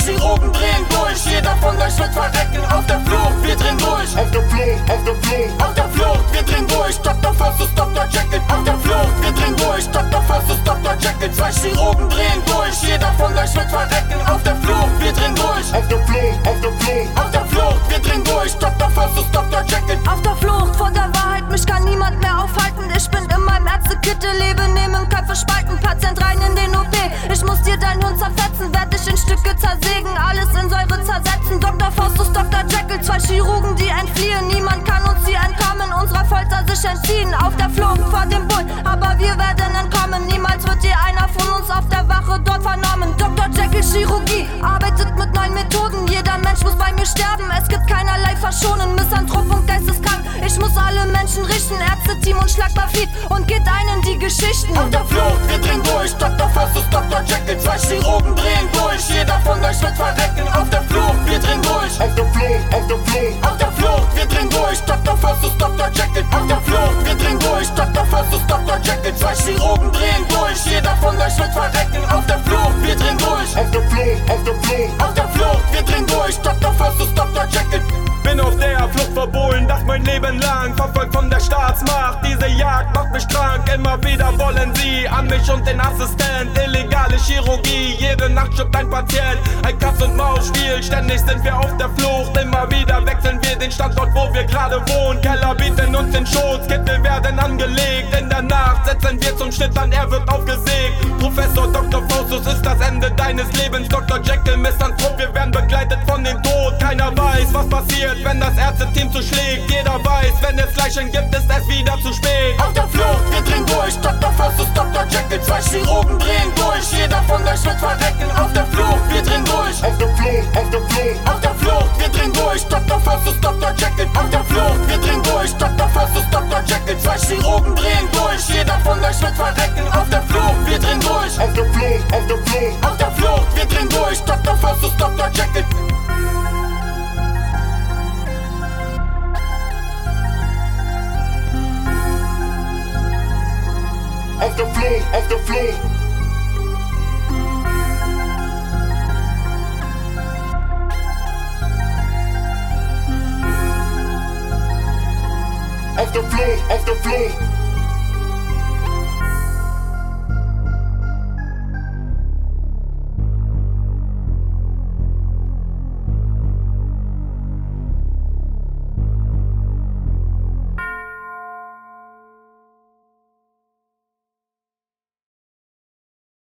Chirurgen drehen durch. Jeder von euch wird verrecken. Auf der Flucht, wir drehen durch. Auf der Flucht, auf der Flucht. Auf der Flucht, wir drehen durch. Dr. Faustus, Dr. Jekyll. Auf der Flucht, wir drehen durch. Dr. Faustus, Dr. Jekyll. Zwei Chirurgen drehen durch. Jeder von euch wird verrecken. Auf der Flucht, wir drehen durch. Auf der Flucht, auf der Flucht. Auf der Flucht, wir drehen durch. Dr. Faustus, Dr. Jekyll. Auf der Flucht vor der Wahrheit, mich kann niemand mehr aufhalten. Ich bin in meinem Ärztekittel, lebe neben Köpfe spalten. Patient rein in den OP, ich muss dir dein Hirn zerfetzen. Werd dich in Stücke zersägen, alles in Säure zersetzen. Dr. Faustus, Dr. Jekyll, zwei Chirurgen, die entfliehen. Niemand kann uns hier entkommen, unserer Folter sich entziehen. Auf der Flucht vor dem Bull, aber wir werden entkommen. Niemals wird je einer von uns auf der Wache dort vernommen. Dr. Jekyll Chirurgie arbeitet mit neuen Methoden. Jeder Mensch muss bei mir sterben, es gibt keinerlei Verschonen. Misanthrop und geisteskrank, ich muss alle Menschen richten. Ärzte-Team und Schlagbarfried und geht ein in die Geschichten. Auf der Flucht, wir drehen durch. Dr. Faustus, Dr. Jekyll. Zwei Chirurgen drehen durch. Jeder von euch wird verrecken. Auf der Flucht, wir drehen durch. Auf der Flucht, auf der Flucht. Auf der Flucht, wir drehen durch. Dr. Faustus, Dr. Jekyll. Auf der Flucht, wir drehen durch. Dr. Faustus, Dr. Jekyll. Zwei Chirurgen drehen durch. Jeder von euch wird verrecken. Auf der Flucht, wir drehen durch. Auf der Flucht, auf der Flucht. Auf der Flucht, wir drehen durch. Dr. Faustus, Dr. Jekyll. Bin auf der Flucht verbohlen, das mein Leben lang. Verfolgt von der Staatsmacht, diese Jagd macht mich krank. Immer wieder wollen sie an mich und den Assistent. Illegale Chirurgie, jede Nacht stirbt ein Patient. Ein Katz-und-Maus-Spiel, ständig sind wir auf der Flucht. Immer wieder wechseln wir den Standort, wo wir gerade wohnen. Keller bieten uns den Schutz, Kittel werden angelegt. In der Nacht setzen wir zum Schnitt an, er wird aufgesägt. Professor Dr. Faustus ist das Ende deines Lebens. Dr. Jekyll, Misanthrop, wir werden begleitet von dem Tod. Keiner weiß, was passiert, wenn das Ärzteteam zuschlägt. Jeder weiß, wenn es Leichen gibt, ist es wieder zu spät. Auf der Flucht, wir drehen durch. Dr. Faustus, Dr. Jekyll. Zwei Chirurgen drehen durch. Jeder von euch wird verrecken. Auf der Flucht, wir drehen durch. Auf der Flucht, auf der Flucht. Auf der Flucht, wir drehen durch. Dr. Faustus, Dr. Jekyll. Auf der Flucht, wir drehen durch. Dr. Faustus, Dr. Jekyll. Zwei Chirurgen drehen durch. Jeder von euch wird verrecken. Auf der Flucht, wir drehen durch. Auf der Flucht, auf der Flucht. Auf der Flucht, wir drehen durch. Dr. Faustus, Dr. Jekyll. Auf der Flucht, auf der Flucht. Auf der Flucht, auf der Flucht.